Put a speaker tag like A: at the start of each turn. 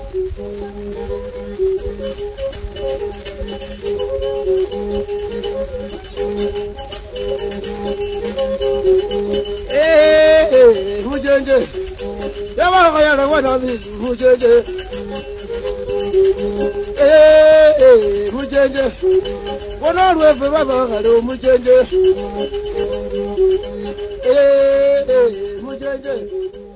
A: Mujende, yawa kaya na wana mi mujende. Mujende, wana ruwe baba kalo mujende. Mujende.